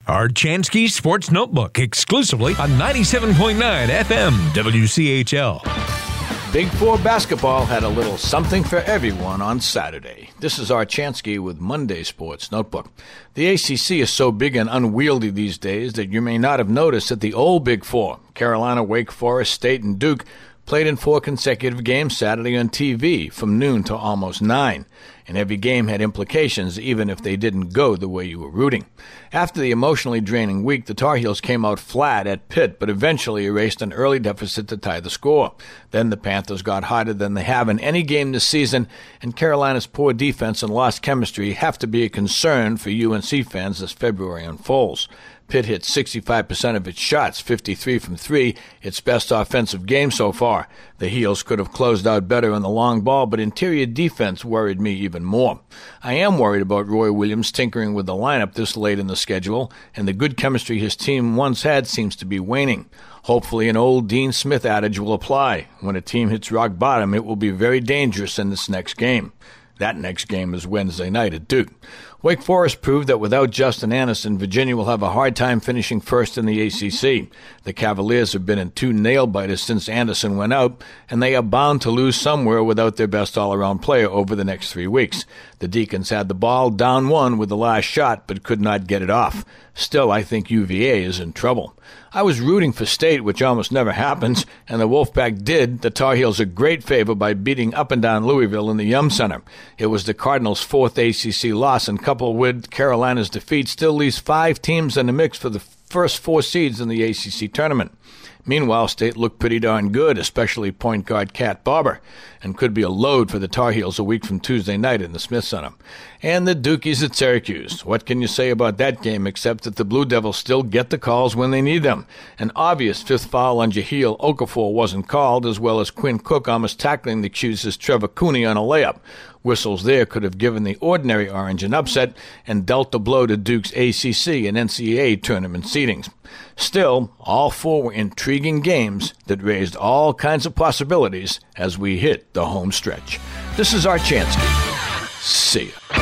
Archansky Sports Notebook, exclusively on 97.9 FM WCHL. Big Four basketball had a little something for everyone on Saturday. This is Archansky with Monday Sports Notebook. The ACC is so big and unwieldy these days that you may not have noticed that the old Big Four, Carolina, Wake Forest, State, and Duke, played in 4 consecutive games Saturday on TV from noon to almost 9. And every game had implications even if they didn't go the way you were rooting. After the emotionally draining week, the Tar Heels came out flat at Pitt, but eventually erased an early deficit to tie the score. Then the Panthers got hotter than they have in any game this season, and Carolina's poor defense and lost chemistry have to be a concern for UNC fans as February unfolds. Pitt hit 65% of its shots, 53 from 3, its best offensive game so far. The Heels could have closed out better on the long ball, but interior defense worried me even more. I am worried about Roy Williams tinkering with the lineup this late in the schedule, and the good chemistry his team once had seems to be waning. Hopefully an old Dean Smith adage will apply. When a team hits rock bottom, it will be very dangerous in this next game. That next game is Wednesday night at Duke. Wake Forest proved that without Justin Anderson, Virginia will have a hard time finishing first in the ACC. The Cavaliers have been in 2 nail-biters since Anderson went out, and they are bound to lose somewhere without their best all-around player over the next 3 weeks. The Deacons had the ball down 1 with the last shot, but could not get it off. Still, I think UVA is in trouble. I was rooting for State, which almost never happens, and the Wolfpack did the Tar Heels a great favor by beating up and down Louisville in the Yum Center. It was the Cardinals' 4th ACC loss, and coupled with Carolina's defeat, still leaves 5 teams in the mix for the first 4 seeds in the ACC tournament. Meanwhile, State looked pretty darn good, especially point guard Cat Barber, and could be a load for the Tar Heels a week from Tuesday night in the Smith Center. And the Dukies at Syracuse. What can you say about that game except that the Blue Devils still get the calls when they need them? An obvious 5th foul on Jahlil Okafor wasn't called, as well as Quinn Cook almost tackling the 'Cuse's Trevor Cooney on a layup. Whistles there could have given the ordinary Orange an upset and dealt the blow to Duke's ACC and NCAA tournament seedings. Still, all 4 were intriguing games that raised all kinds of possibilities as we hit the home stretch. This is Archansky. See ya.